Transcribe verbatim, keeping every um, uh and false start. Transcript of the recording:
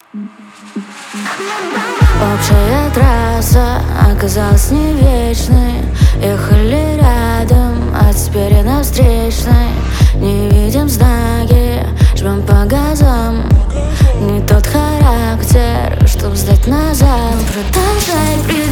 Общая трасса оказалась не вечной. Ехали рядом, а теперь я на встречной. Не видим знаки, жмем по газам. Не тот характер, чтоб сдать назад. Продолжай